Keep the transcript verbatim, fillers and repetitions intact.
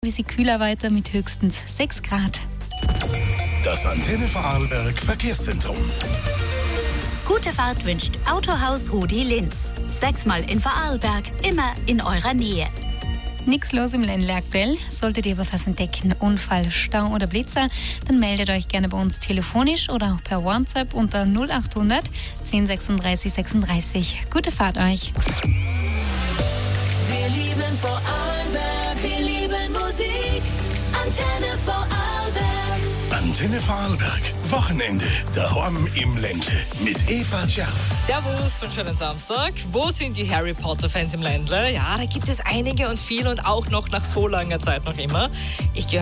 Wie sie kühler weiter mit höchstens sechs Grad. Das Antenne Vorarlberg Verkehrszentrum. Gute Fahrt wünscht Autohaus Rudi Linz. Sechsmal in Vorarlberg, immer in eurer Nähe. Nichts los im Ländle aktuell. Solltet ihr aber was entdecken, Unfall, Stau oder Blitzer, dann meldet euch gerne bei uns telefonisch oder auch per WhatsApp unter null acht hundert zehn sechsunddreißig sechsunddreißig. Gute Fahrt euch. Wir lieben Vorarlberg, wir lieben Musik. Antenne Vorarlberg. Antenne Vorarlberg. Wochenende. Daheim im Ländle. Mit Eva Scherf. Servus und schönen Samstag. Wo sind die Harry Potter-Fans im Ländle? Ja, da gibt es einige und viele und auch noch nach so langer Zeit noch immer. Ich